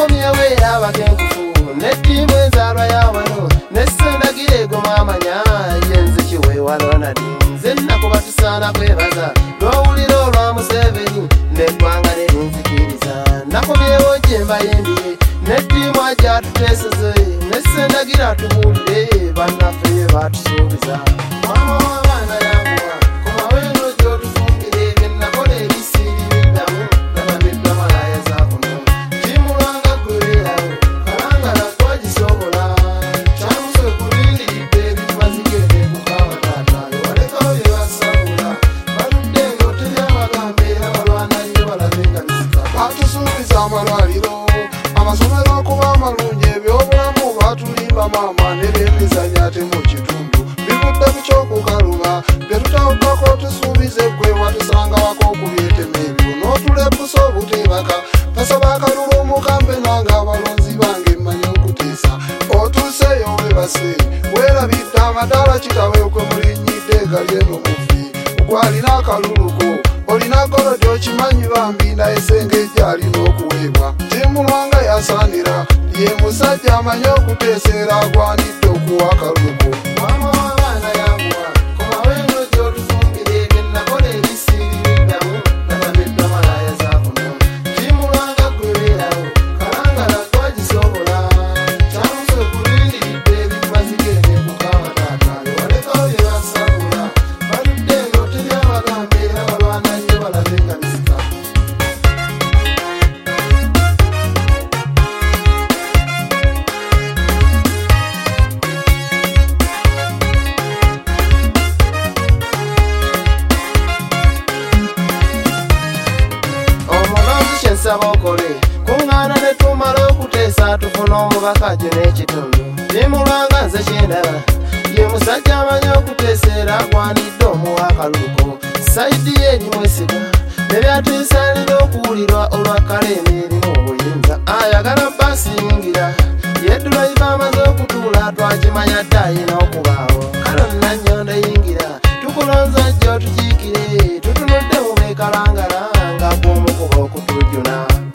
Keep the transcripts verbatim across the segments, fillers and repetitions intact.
nakomyewo eraba kenkufu nettiimu enzaalwa yawano nesendagire egomwamanya yenze kiweewalo nadi nze nakuba tusaana kwebaza lwowulira olwa Museveni neggwanga nerunzikiriza nakomyewo gyemba yembiye nettiimu ajatuteeseze nesendagira tubuulire bannaffe batusuubiza mama w'abaana yanguwa komaweno gyotufumbire byennakola ebisiiri biddamu nabamiddwa malaya zakuno kimulwanga gwebeerawo kalangala gwagisobola kyamuse kulindiridde ebimazigende kukawa taatayo walekawo bye basabula baludde ng'oteri abagambe era balwanalire balabe nga bisika batusuubiza amalwaliro amasomero okuba amalungi ebyobulamu batulimba maama nebemizanya ate mu kitundu bivudde bikyokukaluba tetutawukako tusuubize gwe watusanga wako okubyetema ebyo n'otulepusa obutebaka basaba akalulu omukambe nanga abalonzi bange mmanyi okuteesa otuuseeyo webase weerabidde amadaala kitaweekwe mulinyidde galyeno mufi gwalina akaluluko olina golo gyokimanyi bambi naye sengejja alina okuweebwa timulwanga yasaanira ye musajja amanyi okuteeseera agwanidde okuwa akaluluko mama w'abaana yanguwa komaweno gyotufumbire byennakola ebisiiri biddamu nabamiddwa malaya zakuno timulwanga gwebeerawo kalangala gwagisobola kyamuse kulindiridde ebimazigende kukawa taatayo walekawo bye basabula baludde ng'oteri abagambe era balwanalire balabe nga bisika omulonzi kyensaba okole kuŋŋaana ne tumala okuteesa tufuna omubaka gyo n'ekitundu bimulwanga nze kyendaba ye musajja amanyi okuteesa era agwanidde omuwa akaluluko sayidi ye erimwesiga nebyateesanira okuwulirwa olwakaleema erimu obuyinza ayagala basiyingira yeddulayiva amaze okutuula twakimanya dde ayina okubaawo kalo nannyondo yingira tukulonza jjo tukiikire tutunudde mu beekalangala nga bw'omukuba okutujjuna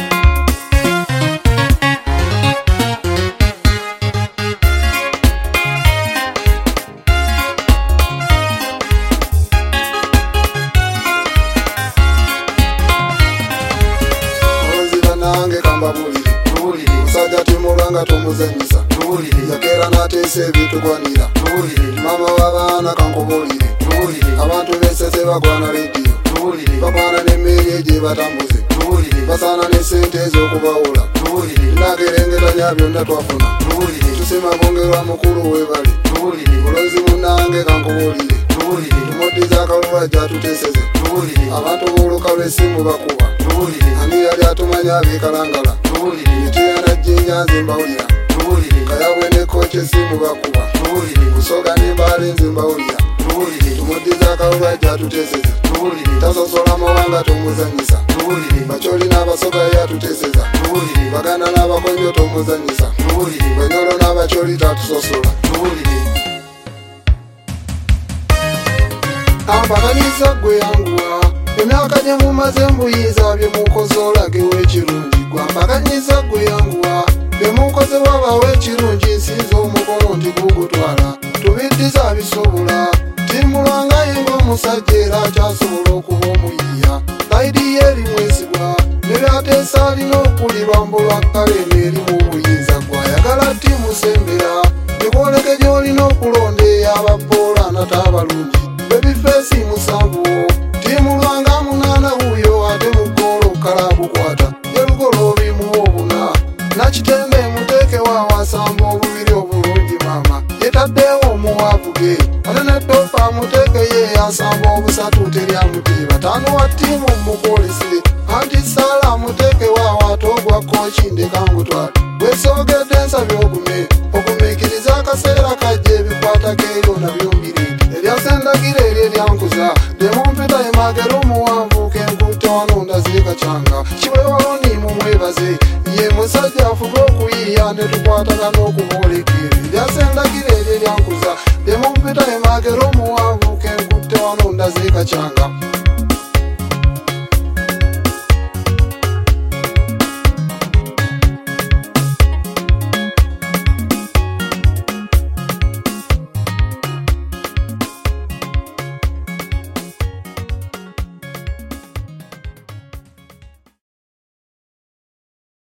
nange kambabulire tuwulire musajja timulwanga tomuzanyisa tuwulire yakeera n'ateesa ebitugwanira tuwulire mama w'abaana kankubulire tuwulire abantu besese bagwana lediyo tuwulire bagwana n'emmeri egye batambuze tuwulire basaana n'essente ez'okubawula tuwulire tunagerengetanya byonna twafuna tuwulire tusima bongerwa mukulu webali tuwulire bulonzi munange kankubulire tuwulire tumuddiza akalulu jatuteeseze tuwulire abantu b'oluka lw'essimu bakuba tuwulire ani yali atumanya abeekalangala tuwulire mituyana jjinja nze mbawulira tuwulire kayabwe n'ekkoca essimu bakuba tuwulire kusoga n'embaala nze mbawulira tuwulire tumuddiza akalulu jatuteeseze tuwulire tasosola mawanga tomuzanyisa tuwulire bakyoli n'abasoga yatuteeseza tuwulire baganda n'abakonjo tomuzanyisa tuwulire bwenyolo n'abakyoli tatusosola tuwulire ampakanyiza gwe yanguwa emyaka gye mumaze mbuyiza bye mukoze olagewo ekirungi gwampakanyiza gwe yanguwa bye mukoze wabawo ekirungi nsinza omukono nti gugutwala tubiddiza bisobola timulwanga yenga omusajja era akyasobola okuba omuyiya sayidi ye erimwesigwa nebyateesa alina okulirwa mbulwa kaleema erimu obuyinza gwayagala timusembera nikwoleke gy'olina okulonda ey'abapoola nataabalungi bebifeesi musanvu timulwanga munaana wuyo ate mugolo kalabukwata yelugola obimuwa obuna nakitembe muteeke waawasamba obubiri obulungi maama yetaddewo omuwaavuge ate nettofa muteeke ye yasamba obusatu teryamutiiba tano wa ttiimu mukolese anti saala muteeke waawo ate ogwa kooki ndeka ngutwala bwesoogedde nsabye ogume ogumiikiriza akaseera kajja ebikwatako eryo nabyo mbirinde ebyasendagire eryo eryankuza demumpita emagero omuwanvu kenkutte wano ndaziika kyanga kiwewaloni mumwebaze ye musajja afuga okuyiiya ne tukwataga n'okuboolekere ebyasendagire eryo eryankuza demumpita emagero omuwanvu kenkutte wano ndaziika kyanga